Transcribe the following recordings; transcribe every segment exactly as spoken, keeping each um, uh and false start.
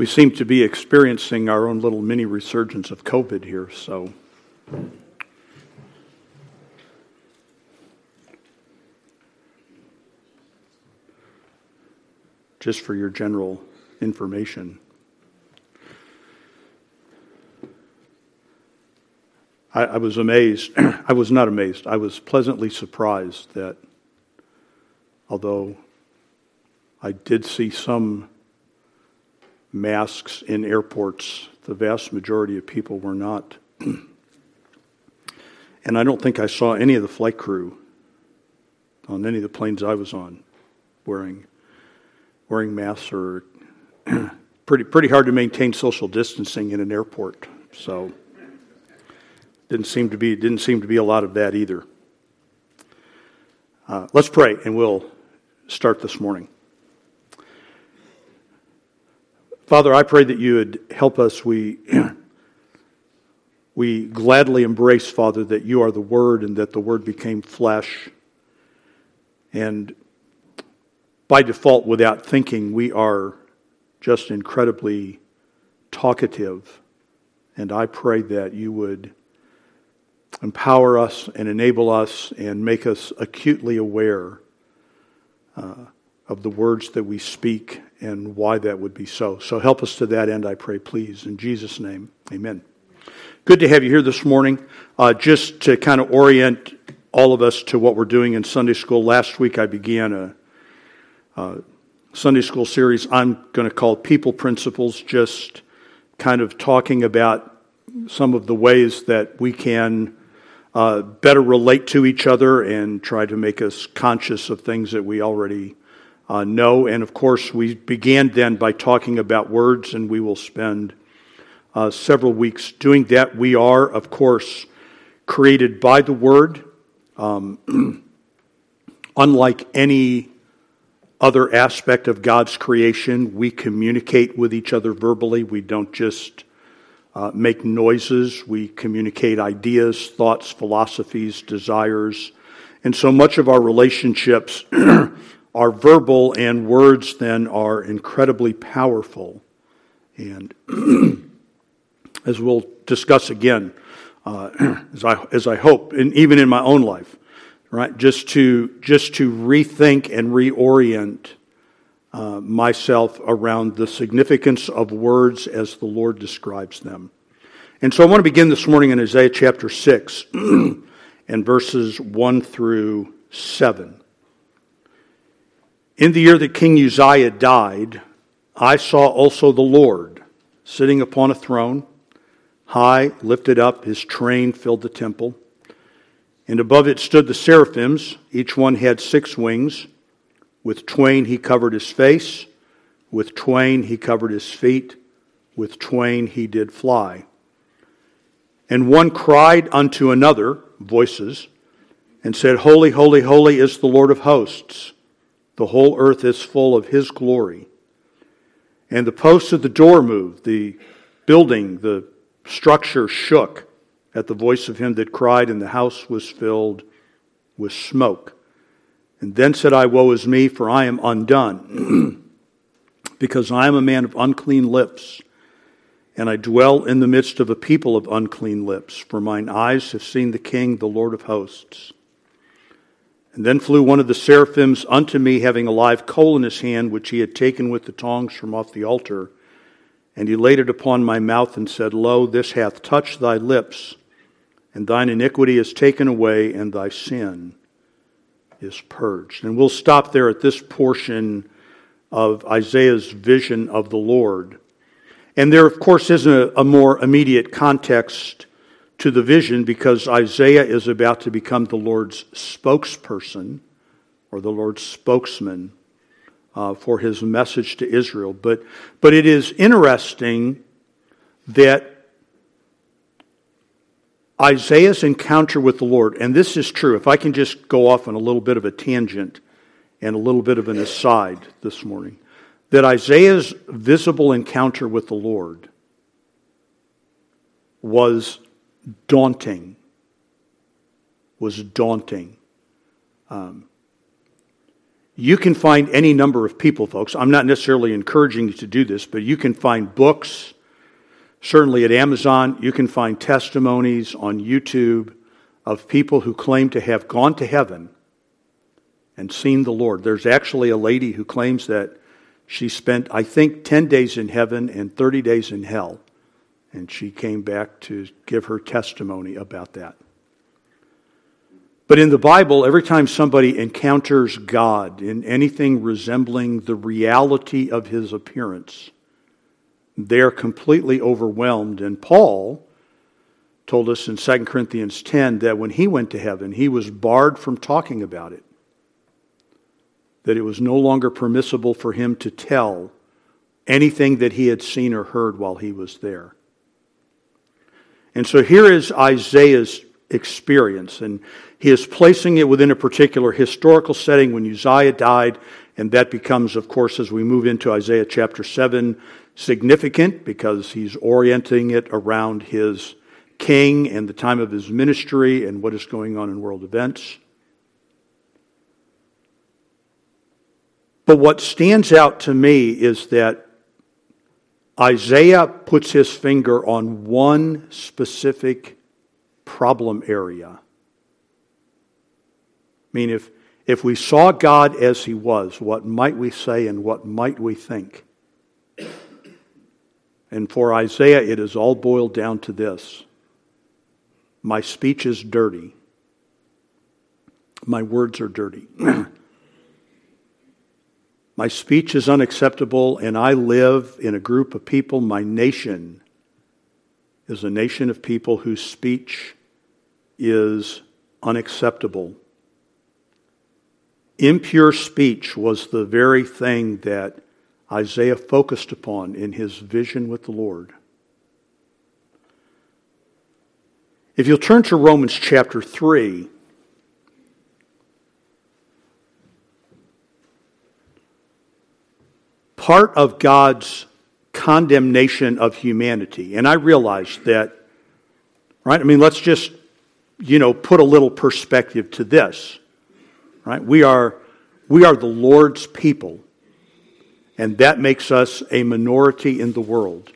We seem to be experiencing our own little mini resurgence of COVID here, so just for your general information. I, I was amazed. I was not amazed. I was pleasantly surprised that although I did see some masks in airports, the vast majority of people were not. And I don't think I saw any of the flight crew on any of the planes I was on wearing wearing masks, or pretty pretty hard to maintain social distancing in an airport. So didn't seem to be didn't seem to be a lot of that either. Uh, let's pray, and we'll start this morning. Father, I pray that you would help us. We we gladly embrace, Father, that you are the Word and that the Word became flesh. And by default, without thinking, we are just incredibly talkative. And I pray that you would empower us and enable us and make us acutely aware uh, of the words that we speak and why that would be so. So help us to that end, I pray, please. In Jesus' name, amen. Good to have you here this morning. Uh, just to kind of orient all of us to what we're doing in Sunday school. Last week I began a, a Sunday school series I'm going to call People Principles, just kind of talking about some of the ways that we can uh, better relate to each other and try to make us conscious of things that we already Uh, no, and of course we began then by talking about words, and we will spend uh, several weeks doing that. We are, of course, created by the Word. Um, unlike any other aspect of God's creation, we communicate with each other verbally. We don't just uh, make noises. We communicate ideas, thoughts, philosophies, desires. And so much of our relationships are verbal, and words then are incredibly powerful. And as we'll discuss again, uh, as I as I hope, and even in my own life, right, just to just to rethink and reorient uh, myself around the significance of words as the Lord describes them. And so I want to begin this morning in Isaiah chapter six and verses one through seven. In the year that King Uzziah died, I saw also the Lord sitting upon a throne, high, lifted up, his train filled the temple. And above it stood the seraphims, each one had six wings. With twain he covered his face, with twain he covered his feet, with twain he did fly. And one cried unto another, voices, and said, Holy, holy, holy is the Lord of hosts. The whole earth is full of his glory. And the posts of the door moved, the building, the structure shook at the voice of him that cried, and the house was filled with smoke. And then said I, Woe is me, for I am undone, because I am a man of unclean lips, and I dwell in the midst of a people of unclean lips, for mine eyes have seen the King, the Lord of hosts. And then flew one of the seraphims unto me, having a live coal in his hand, which he had taken with the tongs from off the altar. And he laid it upon my mouth and said, Lo, this hath touched thy lips, and thine iniquity is taken away, and thy sin is purged. And we'll stop there at this portion of Isaiah's vision of the Lord. And there, of course, is a, a more immediate context to the vision, because Isaiah is about to become the Lord's spokesperson or the Lord's spokesman uh, for his message to Israel. But, but it is interesting that Isaiah's encounter with the Lord, and this is true, if I can just go off on a little bit of a tangent and a little bit of an aside this morning, that Isaiah's visible encounter with the Lord was daunting, was daunting. Um, You can find any number of people, folks. I'm not necessarily encouraging you to do this, but you can find books, certainly at Amazon. You can find testimonies on YouTube of people who claim to have gone to heaven and seen the Lord. There's actually a lady who claims that she spent, I think, ten days in heaven and thirty days in hell. And she came back to give her testimony about that. But in the Bible, every time somebody encounters God in anything resembling the reality of His appearance, they're completely overwhelmed. And Paul told us in Second Corinthians ten that when he went to heaven, he was barred from talking about it. That it was no longer permissible for him to tell anything that he had seen or heard while he was there. And so here is Isaiah's experience, and he is placing it within a particular historical setting when Uzziah died, and that becomes, of course, as we move into Isaiah chapter seven, significant because he's orienting it around his king and the time of his ministry and what is going on in world events. But what stands out to me is that Isaiah puts his finger on one specific problem area. I mean, if, if we saw God as He was, what might we say and what might we think? And for Isaiah, it is all boiled down to this. My speech is dirty. My words are dirty. My speech is unacceptable, and I live in a group of people. My nation is a nation of people whose speech is unacceptable. Impure speech was the very thing that Isaiah focused upon in his vision with the Lord. If you'll turn to Romans chapter three, part of God's condemnation of humanity, and I realize that, right? I mean, let's just, you know, put a little perspective to this, right? We are, we are the Lord's people, and that makes us a minority in the world.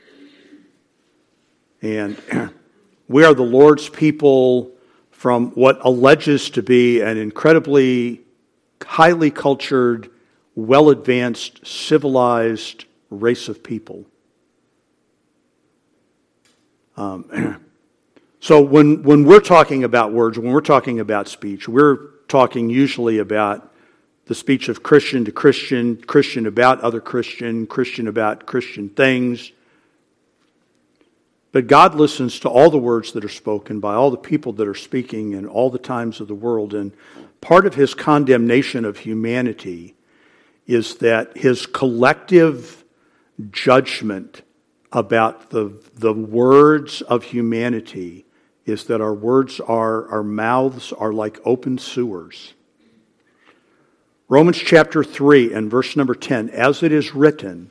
And we are the Lord's people from what alleges to be an incredibly highly cultured, well-advanced, civilized race of people. Um, so when, when we're talking about words, when we're talking about speech, we're talking usually about the speech of Christian to Christian, Christian about other Christian, Christian about Christian things. But God listens to all the words that are spoken by all the people that are speaking in all the times of the world. And part of His condemnation of humanity is that His collective judgment about the, the words of humanity is that our words are, our mouths are like open sewers. Romans chapter three and verse number ten, as it is written,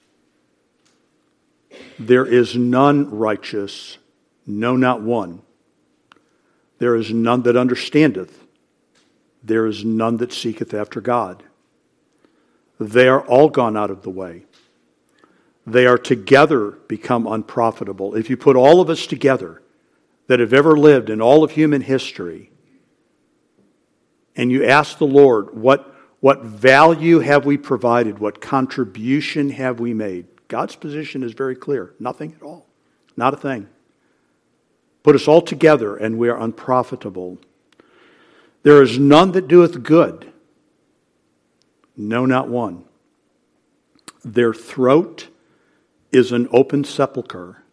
there is none righteous, no, not one. There is none that understandeth. There is none that seeketh after God. They are all gone out of the way. They are together become unprofitable. If you put all of us together that have ever lived in all of human history, and you ask the Lord, what, what value have we provided? What contribution have we made? God's position is very clear. Nothing at all. Not a thing. Put us all together and we are unprofitable. There is none that doeth good. No, not one. Their throat is an open sepulchre.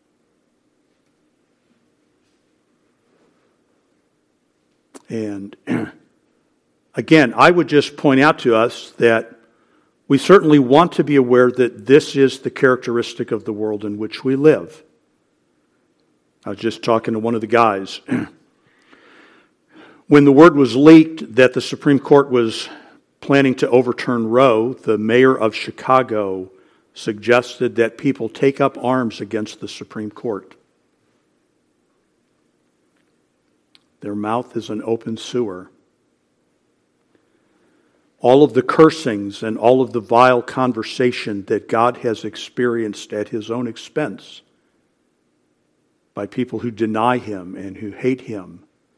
And again, I would just point out to us that we certainly want to be aware that this is the characteristic of the world in which we live. I was just talking to one of the guys. When the word was leaked that the Supreme Court was planning to overturn Roe, the mayor of Chicago suggested that people take up arms against the Supreme Court. Their mouth is an open sewer. all of the cursings and all of the vile conversation that God has experienced at his own expense by people who deny him and who hate him.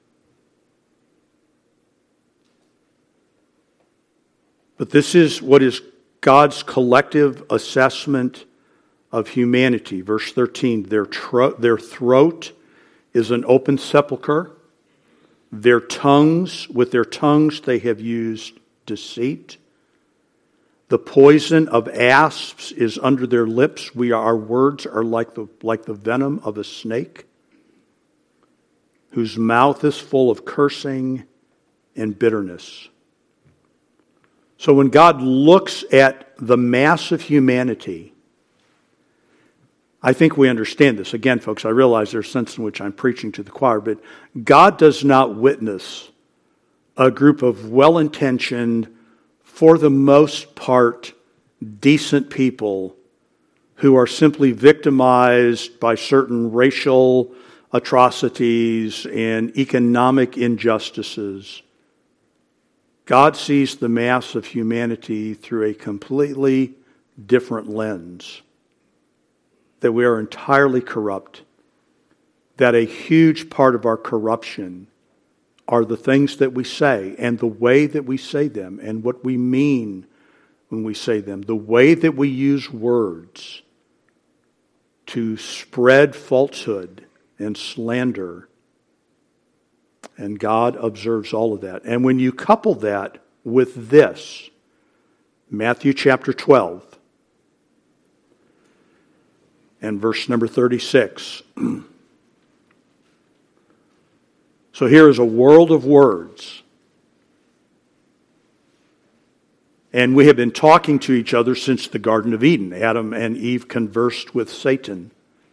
But this is what is God's collective assessment of humanity. Verse thirteen, their, tro- their throat is an open sepulcher. Their tongues, with their tongues they have used deceit. The poison of asps is under their lips. We are, our words are like the, like the venom of a snake, whose mouth is full of cursing and bitterness. So when God looks at the mass of humanity, I think we understand this. Again, folks, I realize there's a sense in which I'm preaching to the choir, but God does not witness a group of well-intentioned, for the most part, decent people who are simply victimized by certain racial atrocities and economic injustices. God sees the mass of humanity through a completely different lens. That we are entirely corrupt. That a huge part of our corruption are the things that we say and the way that we say them and what we mean when we say them. The way that we use words to spread falsehood and slander. And God observes all of that. And when you couple that with this, Matthew chapter twelve and verse number thirty-six. So here is a world of words. And we have been talking to each other since the Garden of Eden. Adam and Eve conversed with Satan.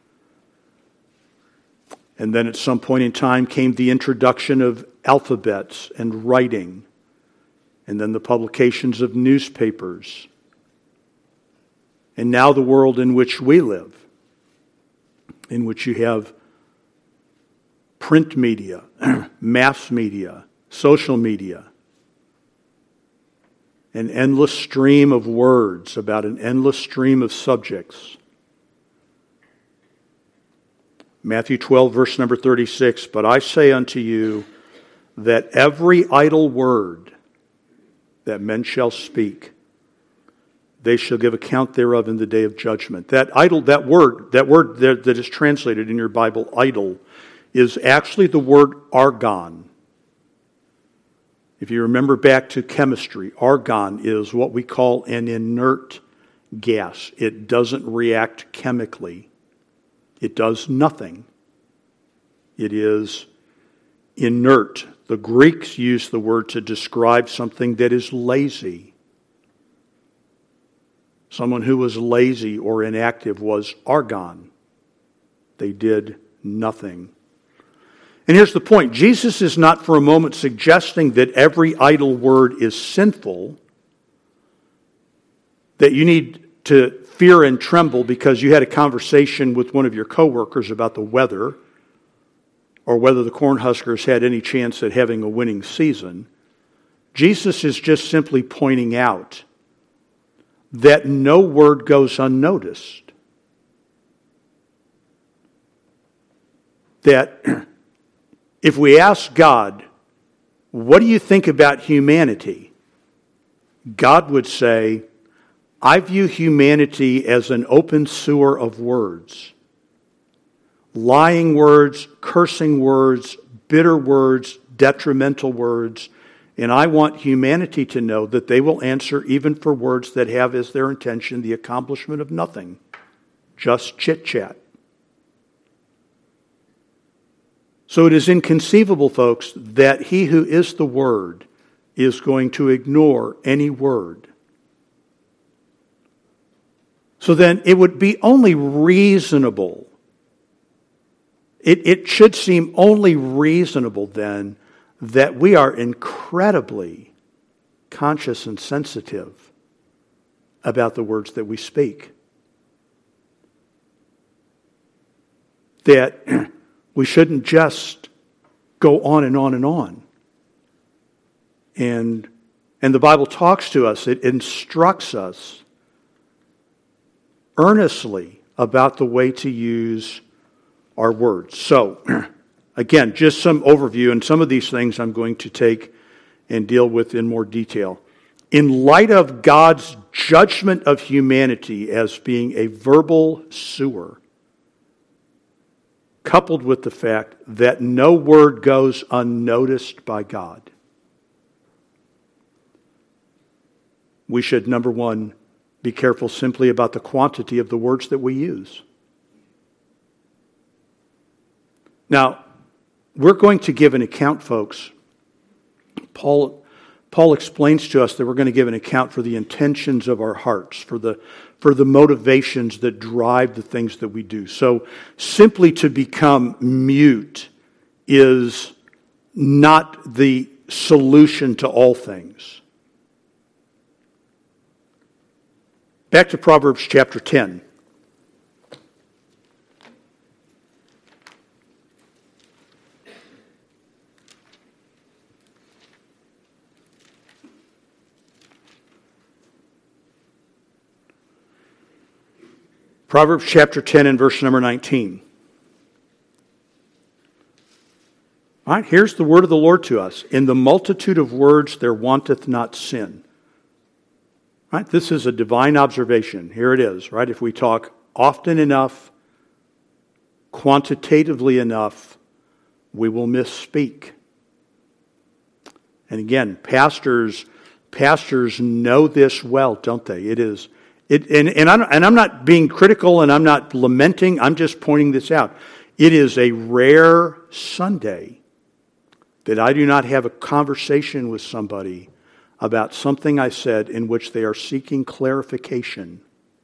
And then at some point in time came the introduction of alphabets and writing. And then the publications of newspapers. And now the world in which we live, in which you have print media, mass media, social media, an endless stream of words about an endless stream of subjects. Matthew twelve, verse number thirty-six, but I say unto you that every idle word that men shall speak, they shall give account thereof in the day of judgment. That idle, that word, that word that, that is translated in your Bible, idle, is actually the word argon. If you remember back to chemistry, argon is what we call an inert gas. It doesn't react chemically. It does nothing. It is inert. The Greeks used the word to describe something that is lazy. Someone who was lazy or inactive was argon. They did nothing. And here's the point. Jesus is not for a moment suggesting that every idle word is sinful, that you need to fear and tremble because you had a conversation with one of your coworkers about the weather or whether the Cornhuskers had any chance at having a winning season. Jesus is just simply pointing out that no word goes unnoticed. That if we ask God, what do you think about humanity? God would say, I view humanity as an open sewer of words. Lying words, cursing words, bitter words, detrimental words. And I want humanity to know that they will answer even for words that have as their intention the accomplishment of nothing. Just chit-chat. So it is inconceivable, folks, that he who is the Word is going to ignore any word. So then it would be only reasonable, it, it should seem only reasonable then that we are incredibly conscious and sensitive about the words that we speak. That we shouldn't just go on and on and on and And the Bible talks to us, it instructs us earnestly about the way to use our words. So, again, just some overview, and some of these things I'm going to take and deal with in more detail. In light of God's judgment of humanity as being a verbal sewer, coupled with the fact that no word goes unnoticed by God, we should, number one, be careful simply about the quantity of the words that we use. Now, we're going to give an account, folks. Paul Paul explains to us that we're going to give an account for the intentions of our hearts, for the for the motivations that drive the things that we do. So simply to become mute is not the solution to all things. Back to Proverbs chapter ten. Proverbs chapter ten and verse number nineteen. All right, here's the word of the Lord to us. In the multitude of words there wanteth not sin. All right, this is a divine observation. Here it is, right? If we talk often enough, quantitatively enough, we will misspeak. And again, pastors, pastors know this well, don't they? It is It, and, and, I'm, and I'm not being critical and I'm not lamenting, I'm just pointing this out. It is a rare Sunday that I do not have a conversation with somebody about something I said in which they are seeking clarification.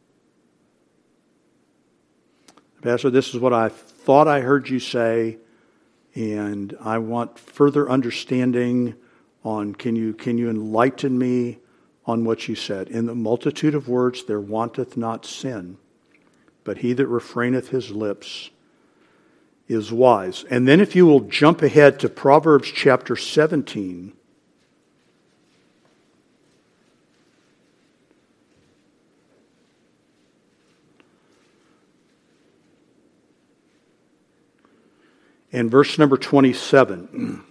Pastor, this is what I thought I heard you say, and I want further understanding on, can you, can you enlighten me on what you said? In the multitude of words there wanteth not sin, but he that refraineth his lips is wise. And then if you will jump ahead to Proverbs chapter seventeen. And verse number twenty-seven.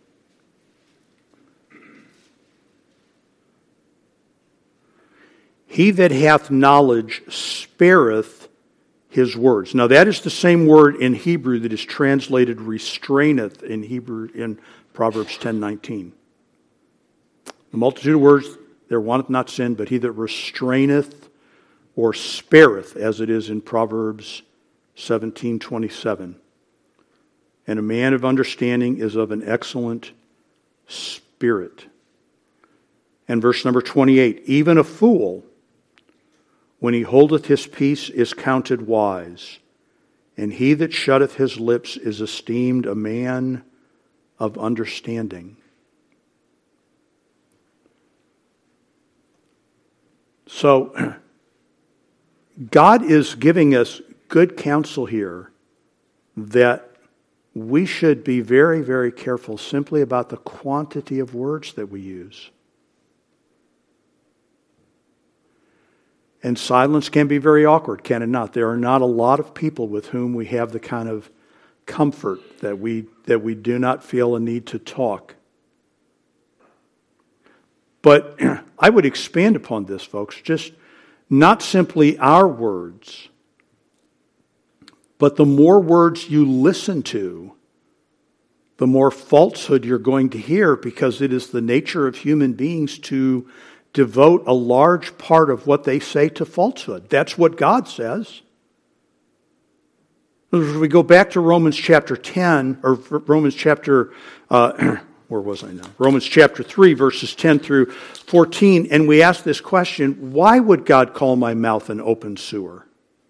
He that hath knowledge spareth his words. Now that is the same word in Hebrew that is translated restraineth in Hebrew in Proverbs ten nineteen. The multitude of words there wanteth not sin, but he that restraineth or spareth, as it is in Proverbs seventeen twenty-seven. And a man of understanding is of an excellent spirit. And verse number twenty-eight, even a fool, when he holdeth his peace, is counted wise, and he that shutteth his lips is esteemed a man of understanding. So, God is giving us good counsel here that we should be very, very careful simply about the quantity of words that we use. And silence can be very awkward, can it not? There are not a lot of people with whom we have the kind of comfort that we that we do not feel a need to talk. But I would expand upon this, folks, just not simply our words, but the more words you listen to, the more falsehood you're going to hear, because it is the nature of human beings to devote a large part of what they say to falsehood. That's what God says. If we go back to Romans chapter ten, or Romans chapter, uh, where was I now? Romans chapter three, verses ten through fourteen, and we ask this question, why would God call my mouth an open sewer?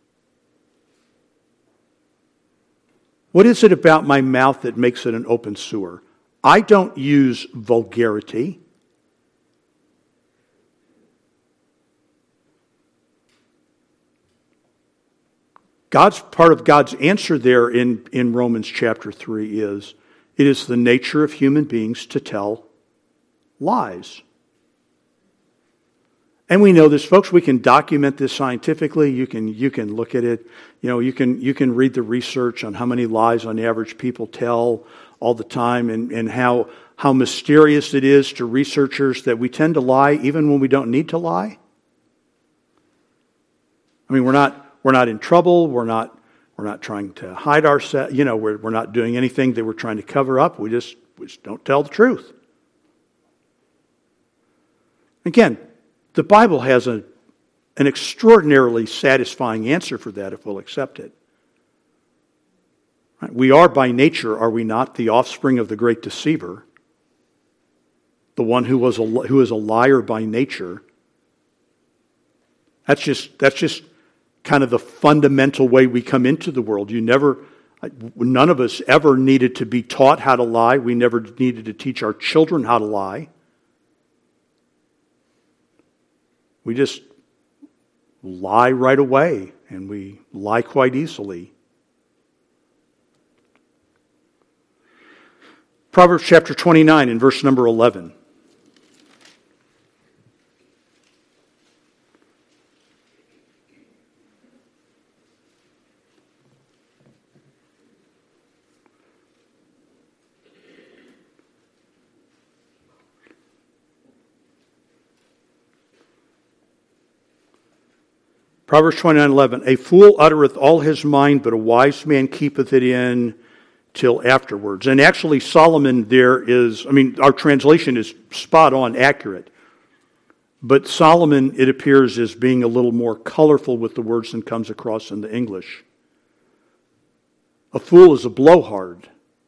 What is it about my mouth that makes it an open sewer? I don't use vulgarity. God's part of God's answer there in, in Romans chapter three is, it is the nature of human beings to tell lies. And we know this, folks. We can document this scientifically. You can you can look at it. You know, you can you can read the research on how many lies on average people tell all the time, and, and how how mysterious it is to researchers that we tend to lie even when we don't need to lie. I mean, we're not we're not in trouble. We're not we're not trying to hide ourselves. You know, we're we're not doing anything that we're trying to cover up. We just we just don't tell the truth. Again, the Bible has a, an extraordinarily satisfying answer for that if we'll accept it. Right? We are by nature, are we not, the offspring of the great deceiver, the one who was a, who is a liar by nature. That's just that's just kind of the fundamental way we come into the world. You never, none of us ever needed to be taught how to lie. We never needed to teach our children how to lie. We just lie right away, and we lie quite easily. Proverbs chapter twenty-nine and verse number eleven. Proverbs twenty-nine eleven. A fool uttereth all his mind, but a wise man keepeth it in till afterwards. And actually, Solomon there is, I mean, our translation is spot on accurate. But Solomon, it appears, is being a little more colorful with the words than comes across in the English. A fool is a blowhard.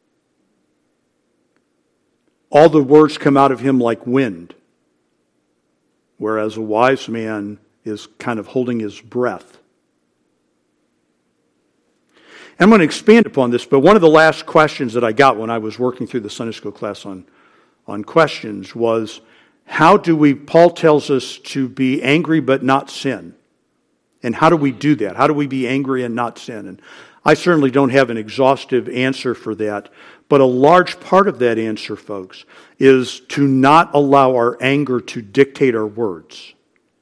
All the words come out of him like wind, whereas a wise man is kind of holding his breath. I'm going to expand upon this, but one of the last questions that I got when I was working through the Sunday school class on, on questions was, how do we, Paul tells us to be angry but not sin. And how do we do that? How do we be angry and not sin? And I certainly don't have an exhaustive answer for that, but a large part of that answer, folks, is to not allow our anger to dictate our words,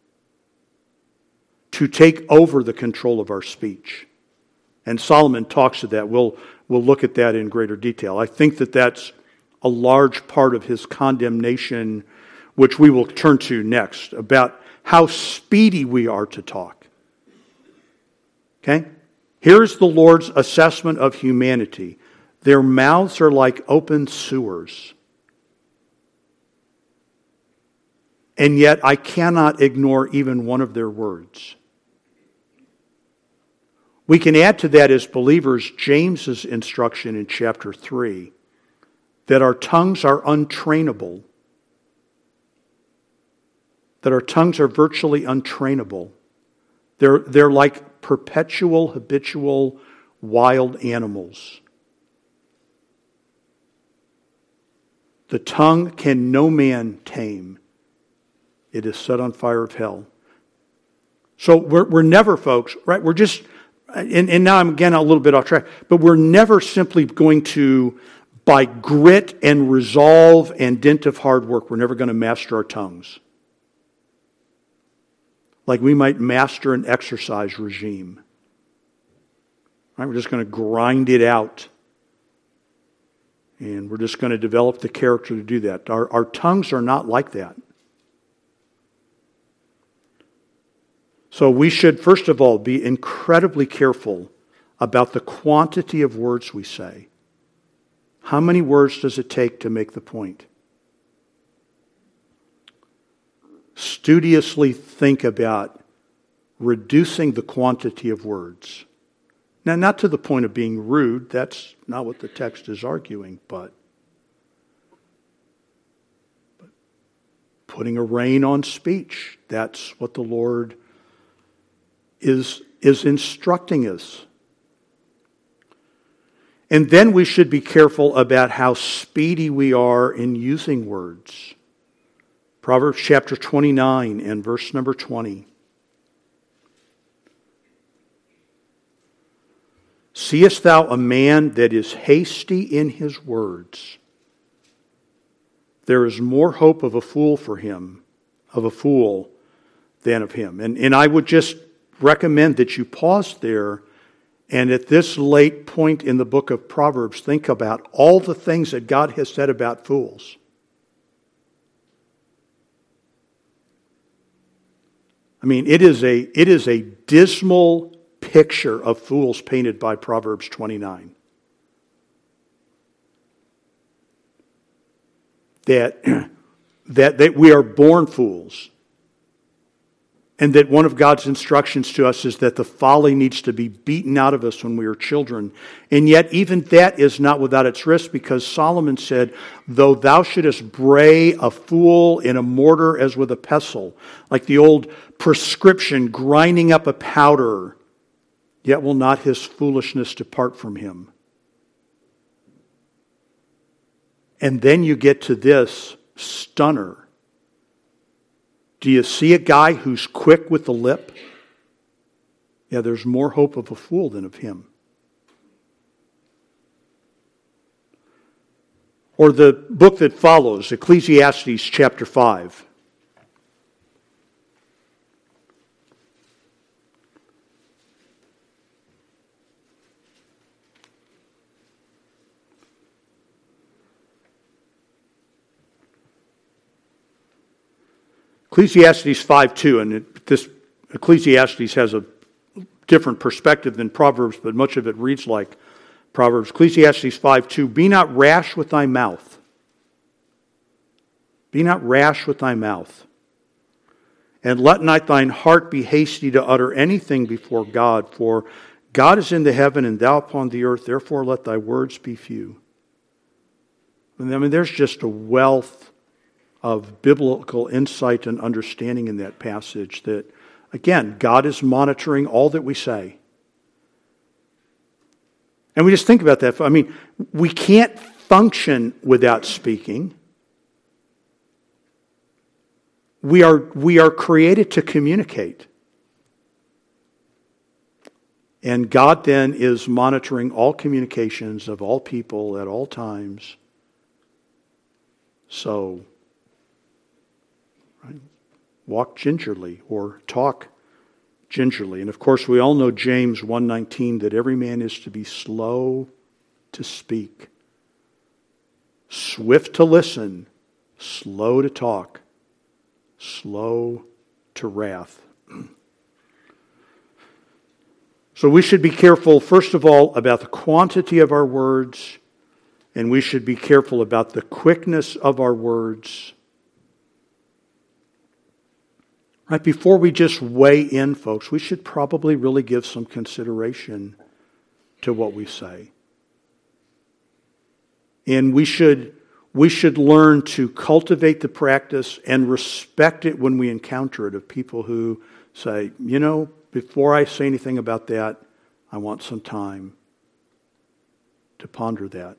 to take over the control of our speech. And Solomon talks to that. We'll, we'll look at that in greater detail. I think that that's a large part of his condemnation, which we will turn to next, about how speedy we are to talk. Okay? Here's the Lord's assessment of humanity. Their mouths are like open sewers. And yet I cannot ignore even one of their words. We can add to that as believers James's instruction in chapter three that our tongues are untrainable, that our tongues are virtually untrainable. They're, they're like perpetual, habitual, wild animals. The tongue can no man tame. It is set on fire of hell. So we're, we're never, folks, right? We're just... And, and now I'm again a little bit off track, but we're never simply going to, by grit and resolve and dint of hard work, we're never going to master our tongues. Like we might master an exercise regime. Right? We're just going to grind it out. And we're just going to develop the character to do that. Our, our tongues are not like that. So we should, first of all, be incredibly careful about the quantity of words we say. How many words does it take to make the point? Studiously think about reducing the quantity of words. Now, not to the point of being rude. That's not what the text is arguing, but, but putting a rein on speech. That's what the Lord is, is instructing us. And then we should be careful about how speedy we are in using words. Proverbs chapter twenty-nine and verse number twenty. Seest thou a man that is hasty in his words? There is more hope of a fool for him, of a fool, than of him. And, and I would just recommend that you pause there and at this late point in the book of Proverbs, think about all the things that God has said about fools. I mean, it is a, it is a dismal picture of fools painted by Proverbs twenty-nine. That, that, that we are born fools. And that one of God's instructions to us is that the folly needs to be beaten out of us when we are children. And yet even that is not without its risk, because Solomon said, though thou shouldest bray a fool in a mortar as with a pestle, like the old prescription grinding up a powder, yet will not his foolishness depart from him. And then you get to this stunner. Do you see a guy who's quick with the lip? Yeah, there's more hope of a fool than of him. Or the book that follows, Ecclesiastes chapter five. Ecclesiastes five two, and it, this Ecclesiastes has a different perspective than Proverbs, but much of it reads like Proverbs. Ecclesiastes five two, be not rash with thy mouth. Be not rash with thy mouth. And let not thine heart be hasty to utter anything before God, for God is in the heaven and thou upon the earth, therefore let thy words be few. I mean, there's just a wealth of biblical insight and understanding in that passage that, again, God is monitoring all that we say. And we just think about that. I mean, we can't function without speaking. We are, we are created to communicate. And God then is monitoring all communications of all people at all times. So, right, walk gingerly or talk gingerly. And of course, we all know James one nineteen, that every man is to be slow to speak, swift to listen, slow to talk, slow to wrath. So we should be careful, first of all, about the quantity of our words, and we should be careful about the quickness of our words. Right, before we just weigh in, folks, we should probably really give some consideration to what we say. And we should, we should learn to cultivate the practice and respect it when we encounter it, of people who say, you know, before I say anything about that, I want some time to ponder that.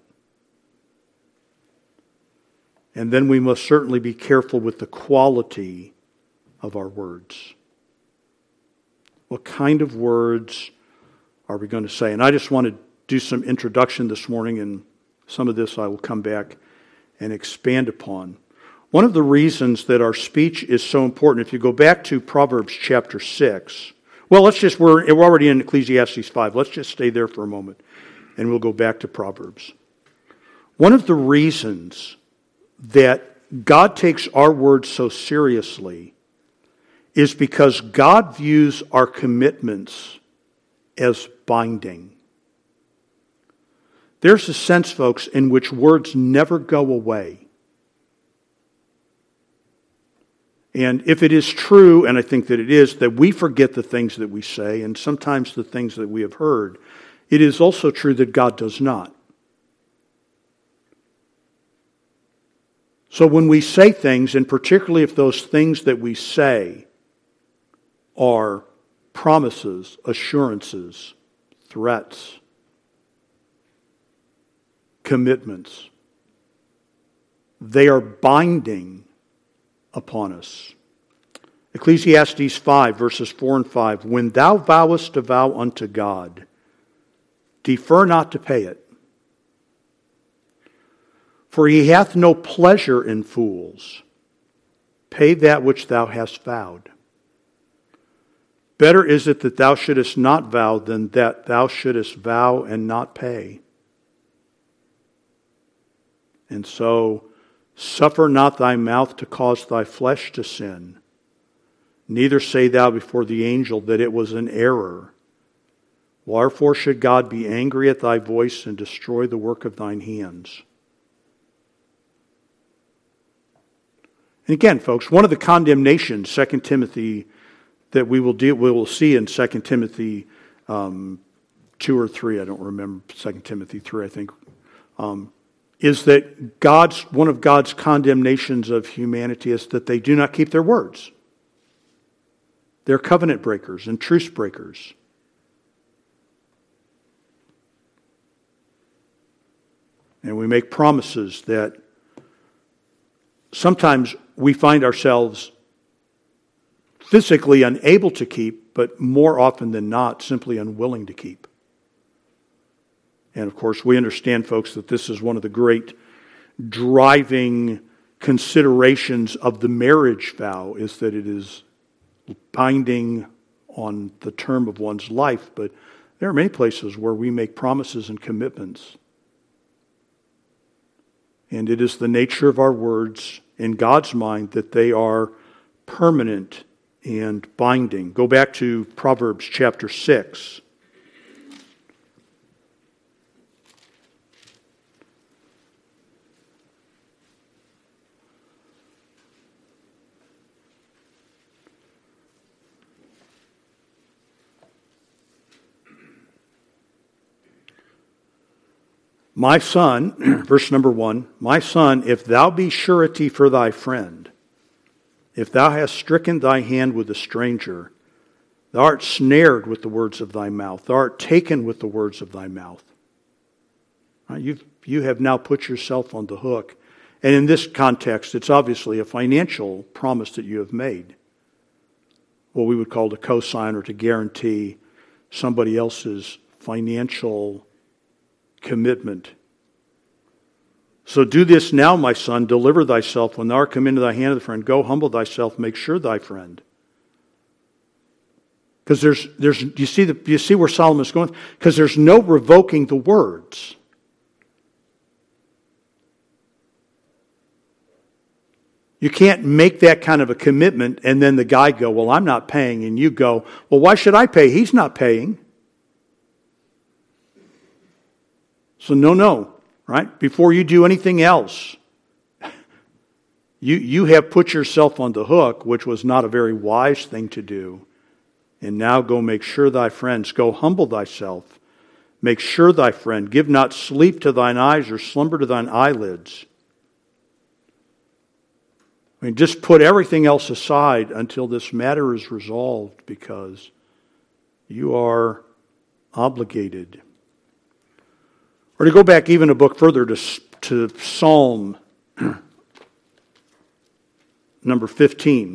And then we must certainly be careful with the quality of our words. What kind of words are we going to say? And I just want to do some introduction this morning, and some of this I will come back and expand upon. One of the reasons that our speech is so important, if you go back to Proverbs chapter six, well, let's just, we're, we're already in Ecclesiastes five. Let's just stay there for a moment, and we'll go back to Proverbs. One of the reasons that God takes our words so seriously is because God views our commitments as binding. There's a sense, folks, in which words never go away. And if it is true, and I think that it is, that we forget the things that we say, and sometimes the things that we have heard, it is also true that God does not. So when we say things, and particularly if those things that we say are promises, assurances, threats, commitments, they are binding upon us. Ecclesiastes five, verses four and five. When thou vowest a vow unto God, defer not to pay it. For he hath no pleasure in fools. Pay that which thou hast vowed. Better is it that thou shouldest not vow than that thou shouldest vow and not pay. And so, suffer not thy mouth to cause thy flesh to sin. Neither say thou before the angel that it was an error. Wherefore should God be angry at thy voice and destroy the work of thine hands? And again, folks, one of the condemnations, Second Timothy, that we will deal, we will see in Second Timothy um, two or three, I don't remember, Second Timothy three, I think, um, is that God's one of God's condemnations of humanity is that they do not keep their words. They're covenant breakers and truce breakers. And we make promises that sometimes we find ourselves physically unable to keep, but more often than not, simply unwilling to keep. And of course, we understand, folks, that this is one of the great driving considerations of the marriage vow, is that it is binding on the term of one's life. But there are many places where we make promises and commitments. And it is the nature of our words in God's mind that they are permanent and binding. Go back to Proverbs chapter six. My son, verse number one, my son, if thou be surety for thy friend, if thou hast stricken thy hand with a stranger, thou art snared with the words of thy mouth, thou art taken with the words of thy mouth. Right? You've, you have now put yourself on the hook. And in this context, it's obviously a financial promise that you have made. What we would call to co-sign or to guarantee somebody else's financial commitment. So do this now, my son, deliver thyself when thou art come into thy hand of the friend. Go humble thyself, make sure thy friend. Because there's, there's, you see the, you see where Solomon's going? Because there's no revoking the words. You can't make that kind of a commitment and then the guy go, well, I'm not paying, and you go, well, why should I pay? He's not paying. So no, no, right? Before you do anything else, you, you have put yourself on the hook, which was not a very wise thing to do. And now go make sure thy friends, go humble thyself, make sure thy friend, give not sleep to thine eyes or slumber to thine eyelids. I mean, just put everything else aside until this matter is resolved, because you are obligated. Or to go back even a book further to, to Psalm number fifteen.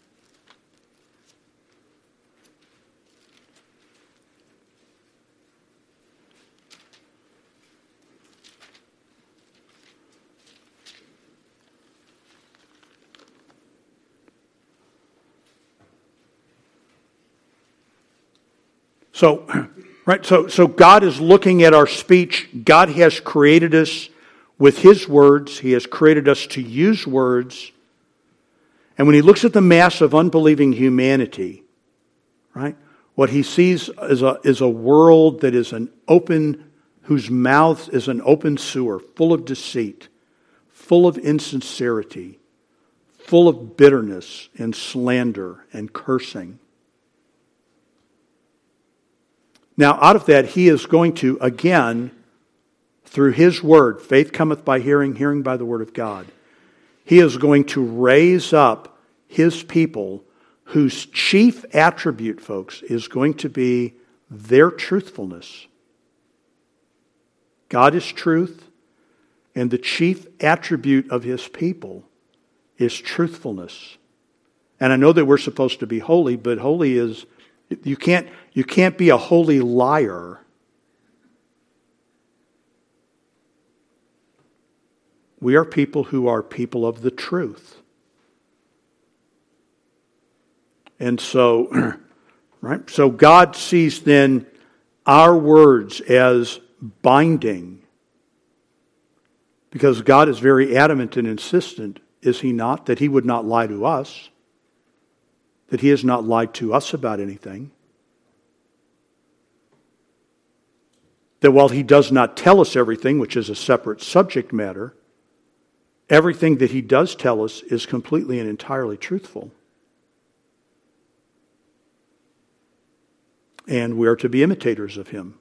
So, right, so, so God is looking at our speech. God has created us with His words. He has created us to use words. And when He looks at the mass of unbelieving humanity, right, what He sees is a, is a world that is an open, whose mouth is an open sewer, full of deceit, full of insincerity, full of bitterness and slander and cursing. Now, out of that, He is going to, again, through His Word, faith cometh by hearing, hearing by the Word of God. He is going to raise up His people whose chief attribute, folks, is going to be their truthfulness. God is truth, and the chief attribute of His people is truthfulness. And I know that we're supposed to be holy, but holy is... You can't, you can't be a holy liar. We are people who are people of the truth. And so, Right? So God sees then our words as binding. Because God is very adamant and insistent, is He not, that He would not lie to us, that He has not lied to us about anything, that while He does not tell us everything, which is a separate subject matter, everything that He does tell us is completely and entirely truthful. And we are to be imitators of Him.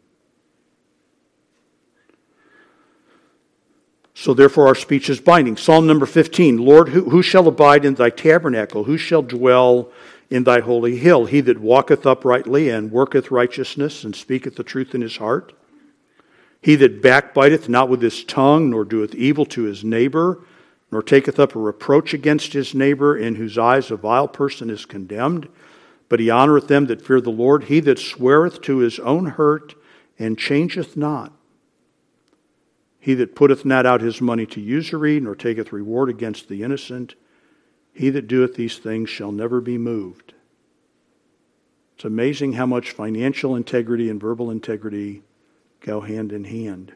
So therefore our speech is binding. Psalm number fifteen, Lord, who, who shall abide in thy tabernacle? Who shall dwell in thy holy hill? He that walketh uprightly and worketh righteousness and speaketh the truth in his heart. He that backbiteth not with his tongue, nor doeth evil to his neighbor, nor taketh up a reproach against his neighbor, in whose eyes a vile person is condemned. But he honoureth them that fear the Lord. He that sweareth to his own hurt and changeth not. He that putteth not out his money to usury, nor taketh reward against the innocent. He that doeth these things shall never be moved. It's amazing how much financial integrity and verbal integrity go hand in hand.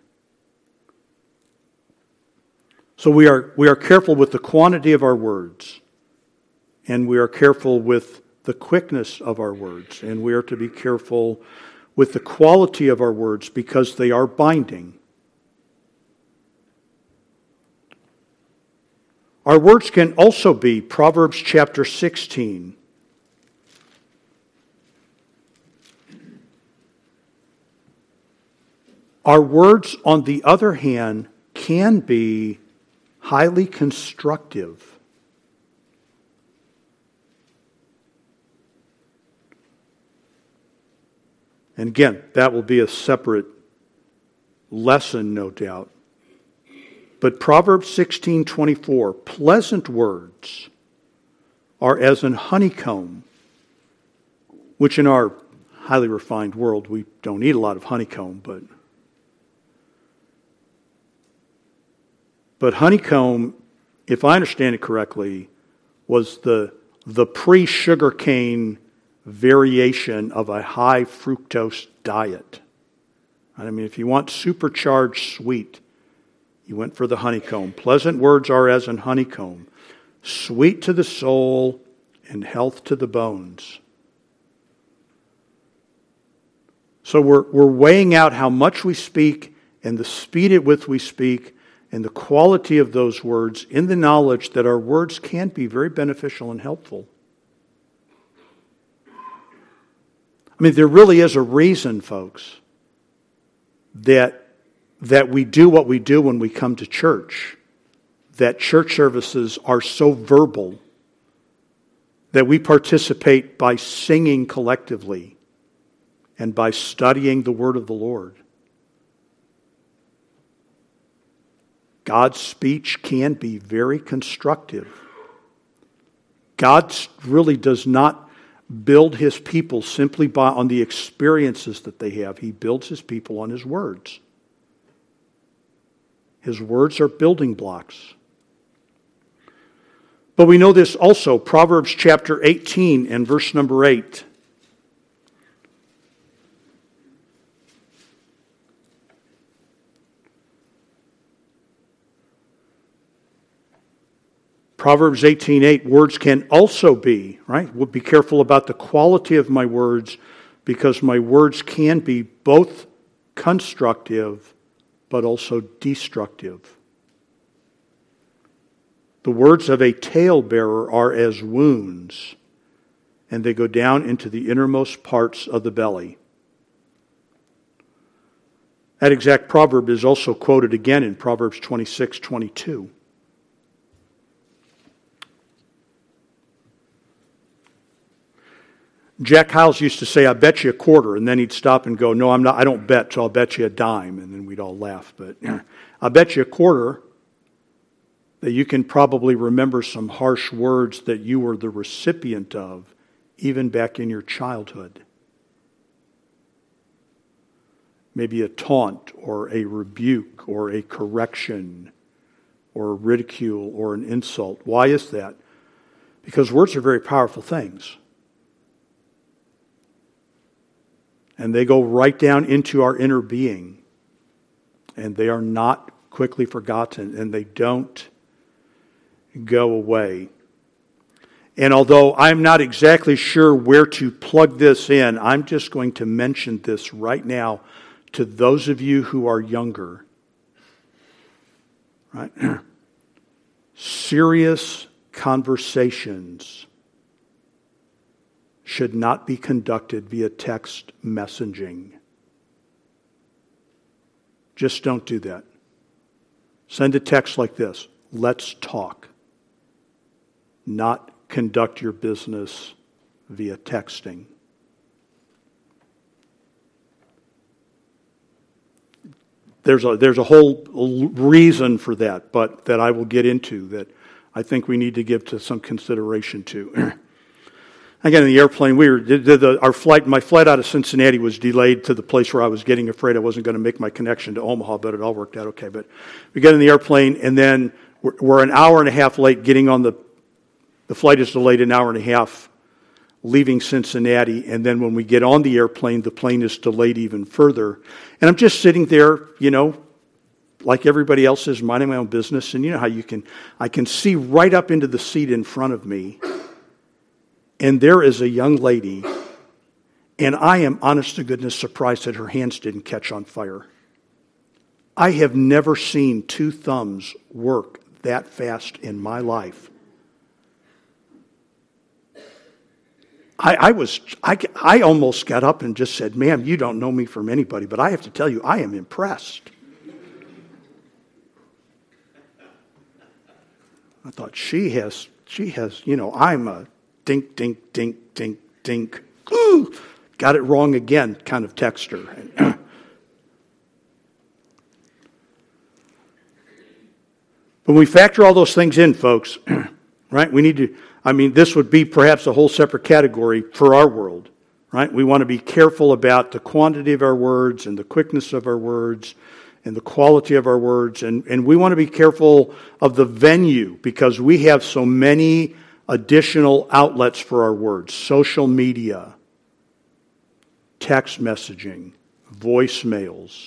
So we are, we are careful with the quantity of our words, and we are careful with the quickness of our words, and we are to be careful with the quality of our words because they are binding. Our words can also be Proverbs chapter sixteen. Our words, on the other hand, can be highly constructive. And again, that will be a separate lesson, no doubt. But Proverbs sixteen twenty-four, pleasant words are as an honeycomb, which in our highly refined world, we don't eat a lot of honeycomb, but but honeycomb, if I understand it correctly, was the the pre-sugarcane variation of a high fructose diet. I mean, if you want supercharged sweet, you went for the honeycomb. Pleasant words are as an honeycomb, sweet to the soul and health to the bones. So we're, we're weighing out how much we speak and the speed at which we speak and the quality of those words in the knowledge that our words can be very beneficial and helpful. I mean, there really is a reason, folks, that that we do what we do when we come to church, that church services are so verbal, that we participate by singing collectively and by studying the word of the Lord. God's speech can be very constructive. God really does not build His people simply by on the experiences that they have. He builds His people on His words. His words are building blocks. But we know this also, Proverbs chapter eighteen and verse number eight. Proverbs eighteen eight, words can also be, right? We'll be careful about the quality of my words because my words can be both constructive but also destructive. The words of a talebearer are as wounds, and they go down into the innermost parts of the belly. That exact proverb is also quoted again in Proverbs twenty-six twenty-two. Jack Hyles used to say, I bet you a quarter, and then he'd stop and go, no, I'm not, I don't bet, so I'll bet you a dime, and then we'd all laugh. But I bet you a quarter that you can probably remember some harsh words that you were the recipient of, even back in your childhood. Maybe a taunt, or a rebuke, or a correction, or a ridicule, or an insult. Why is that? Because words are very powerful things. And they go right down into our inner being. And they are not quickly forgotten, and they don't go away. And although I'm not exactly sure where to plug this in, I'm just going to mention this right now to those of you who are younger. Right? Serious conversations should not be conducted via text messaging. Just don't do that. Send a text like this: let's talk. Not conduct your business via texting. There's a, there's a whole reason for that, but that I will get into, that I think we need to give to some consideration to. Again, in the airplane, we were the, the, our flight. My flight out of Cincinnati was delayed to the place where I was getting afraid I wasn't going to make my connection to Omaha, but it all worked out okay. But we get in the airplane, and then we're, we're an hour and a half late getting on the. The flight is delayed an hour and a half, leaving Cincinnati, and then when we get on the airplane, the plane is delayed even further. And I'm just sitting there, you know, like everybody else is, minding my own business, and you know how you can, I can see right up into the seat in front of me, and there is a young lady, and I am, honest to goodness, surprised that her hands didn't catch on fire. I have never seen two thumbs work that fast in my life. I, I was, I, I almost got up and just said, "Ma'am, you don't know me from anybody, but I have to tell you, I am impressed." I thought, she has, she has, you know, I'm a dink, dink, dink, dink, dink, ooh, got it wrong again kind of texter. When we factor all those things in, folks, right, we need to, I mean, this would be perhaps a whole separate category for our world, right? We want to be careful about the quantity of our words and the quickness of our words and the quality of our words. And, and we want to be careful of the venue, because we have so many additional outlets for our words. Social media, text messaging, voicemails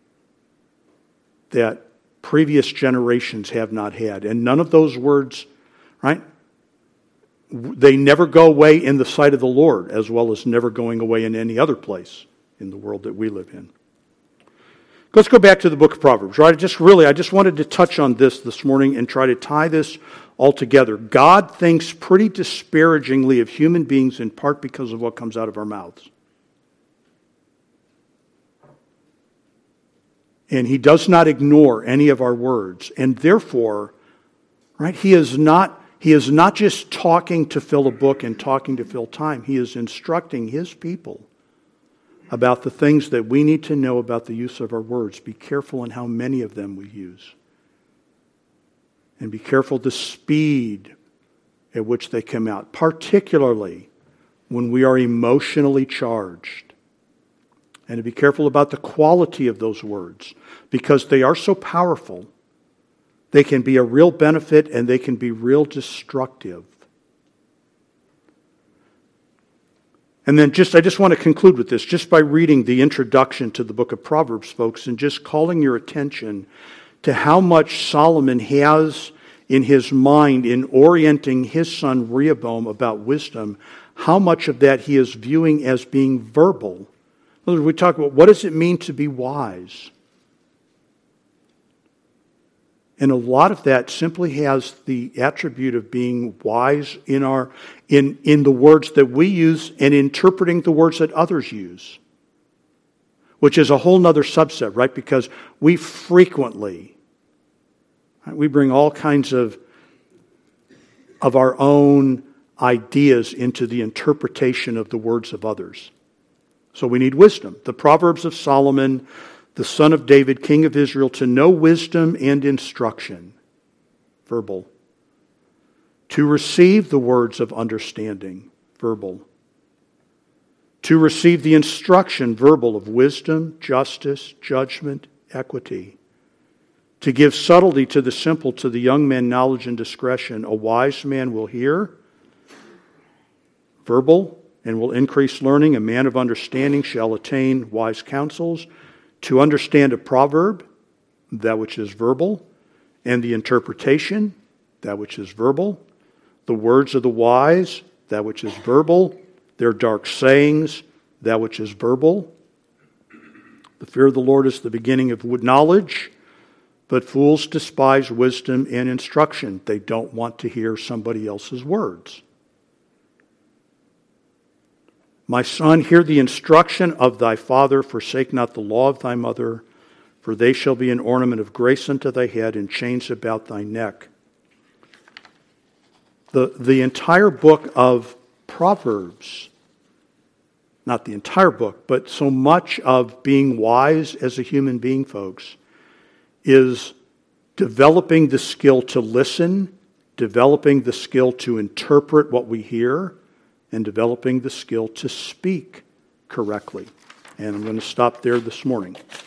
that previous generations have not had. And none of those words, right? They never go away in the sight of the Lord, as well as never going away in any other place in the world that we live in. Let's go back to the book of Proverbs, right? I just really, I just wanted to touch on this this morning and try to tie this all together. God thinks pretty disparagingly of human beings, in part because of what comes out of our mouths. And He does not ignore any of our words. And therefore, right, He is not He is not just talking to fill a book and talking to fill time. He is instructing His people about the things that we need to know about the use of our words. Be careful in how many of them we use. And be careful the speed at which they come out, particularly when we are emotionally charged. And to be careful about the quality of those words, because they are so powerful. They can be a real benefit and they can be real destructive. And then just, I just want to conclude with this, just by reading the introduction to the book of Proverbs, folks, and just calling your attention to how much Solomon has in his mind in orienting his son Rehoboam about wisdom, how much of that he is viewing as being verbal. We talk about, what does it mean to be wise? And a lot of that simply has the attribute of being wise in our in, in the words that we use and interpreting the words that others use. Which is a whole nother subset, right? Because we frequently, right, we bring all kinds of, of our own ideas into the interpretation of the words of others. So we need wisdom. The Proverbs of Solomon, the son of David, king of Israel, to know wisdom and instruction, verbal. To receive the words of understanding, verbal. To receive the instruction, verbal, of wisdom, justice, judgment, equity. To give subtlety to the simple, to the young man knowledge and discretion. A wise man will hear, verbal, and will increase learning. A man of understanding shall attain wise counsels. To understand a proverb, that which is verbal, and the interpretation, that which is verbal, the words of the wise, that which is verbal, their dark sayings, that which is verbal. The fear of the Lord is the beginning of knowledge, but fools despise wisdom and instruction. They don't want to hear somebody else's words. My son, hear the instruction of thy father, forsake not the law of thy mother, for they shall be an ornament of grace unto thy head and chains about thy neck. The, the entire book of Proverbs, not the entire book, but so much of being wise as a human being, folks, is developing the skill to listen, developing the skill to interpret what we hear, and developing the skill to speak correctly. And I'm going to stop there this morning.